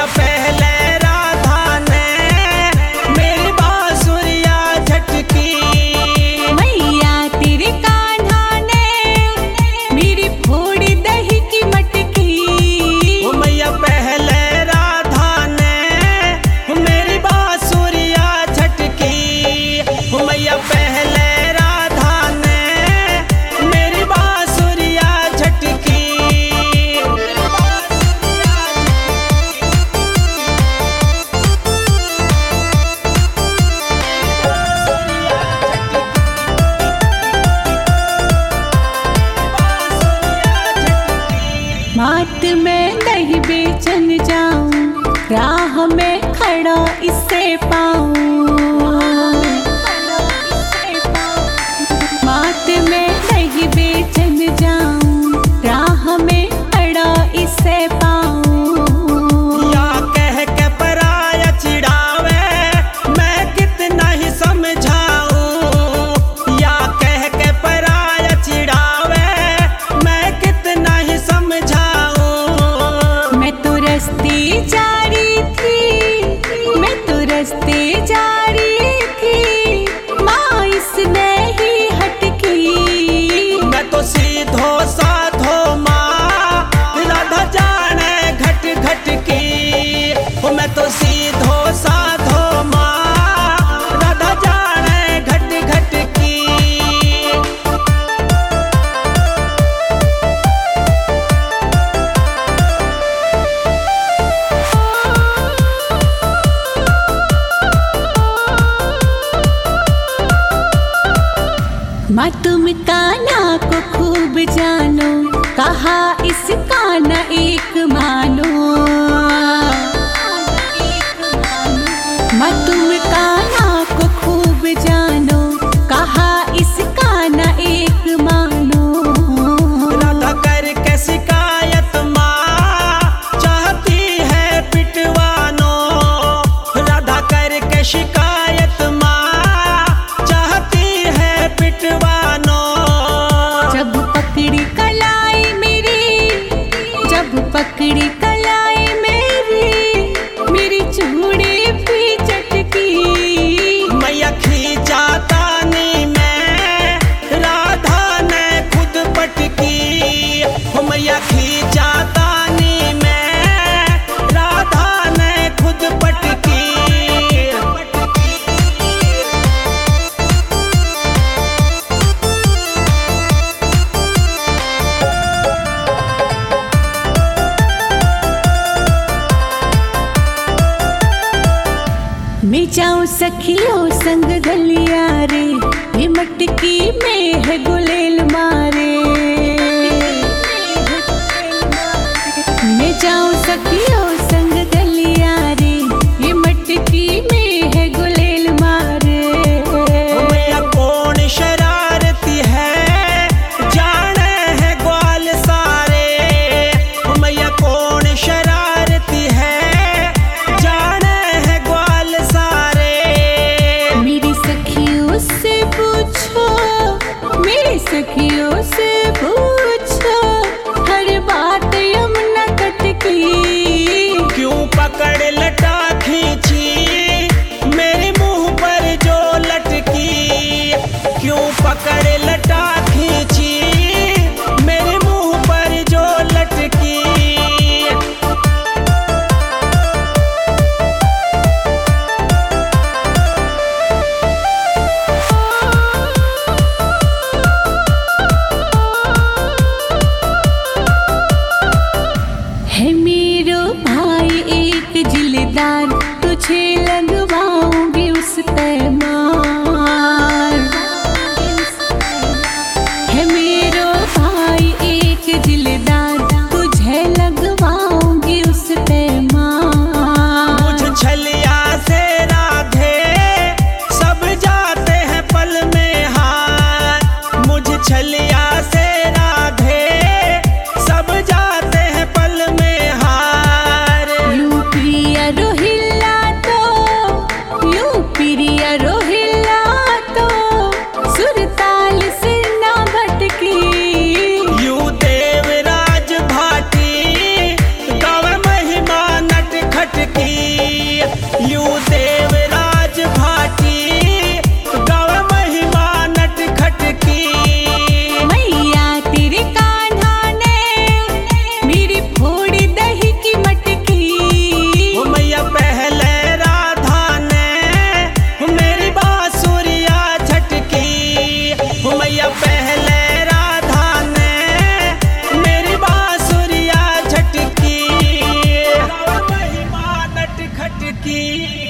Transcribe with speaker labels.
Speaker 1: मैया पहले राधा ने मेरी बांसुरिया झटकी।
Speaker 2: मैया तेरे कान्हा ने मेरी फोड़ी दही की मटकी।
Speaker 1: ओ मैया पहले राधा ने मेरी बांसुरिया झटकी। ओ मैया पहले राधा ने मेरी बांसुरिया झटकी।
Speaker 2: मात में दही बेचन जाऊं, राह में खड़ा इससे पाऊं। मात में दही बेचन जाऊं, राह में खड़ा इससे पाऊं।
Speaker 1: या कह के पराया चिढ़ावे मैं कितना ही समझाऊं। या कह के पराया चिढ़ावे मैं कितना ही समझाऊं।
Speaker 2: मैं तो रस्ते जा रही थी, मैं तो रस्ते जा रही थी, माँ इसने ही हटकी।
Speaker 1: मैं तो सीधो साधो माँ राधा जाने घट घट की। ओ मैं तो सीधो साधो माँ राधा जाने घट घट की।
Speaker 2: माँ तुम कान्हा को खूब जानो, कहा इस कान्हा एक मानो। माँ तुम कान्हा को खूब जानो, कहा इस कान्हा एक मानो।
Speaker 1: राधा करके शिकायत माँ चाहती है पिटवानो। राधा करके शिकायत माँ चाहती है पिटवानो।
Speaker 2: जब पकड़ी कलाई मेरी, जब पकड़ी कलाई मेरी चूड़ी भी चटकी।
Speaker 1: मैया खींचा तानी में राधा ने खुद पटकी। ओ मैया खींचा तानी में राधा ने खुद पटकी।
Speaker 2: मैं जाऊं सखियों संग गलिया रे, ये मटकी में है गुलेल मारे। मैं जाऊं सखियों संग गलिया रे, ये मटकी में है गुलेल मारे।
Speaker 1: ओ मैया कौन शरारती है जाने है ग्वाल सारे। ओ मैया कौन शरारती है जाने है ग्वाल सारे।
Speaker 2: मेरी सखियों से पूछो, मेरी सखियों से पूछो, हर बात यमुना तट की।
Speaker 1: क्यों पकड़ लटा खींची मेरे मुंह पर जो लटकी। क्यों पकड़ लटा खींची मेरे मुंह पर जो लटकी।
Speaker 2: है मेरो भाई एक जिलेदार, तुझे लगवाऊंगी उस पैमार। है मेरो भाई एक जिलेदार, तुझे लगवाऊंगी उस पैमार।
Speaker 1: मुझ छलिया से राधे सब जाते हैं पल में हार। मुझ छलिया से राधे सब जाते हैं पल में हार।
Speaker 2: यू प्रिया रोहिल्ला तो, यू प्रिया रोहिल्ला
Speaker 1: की।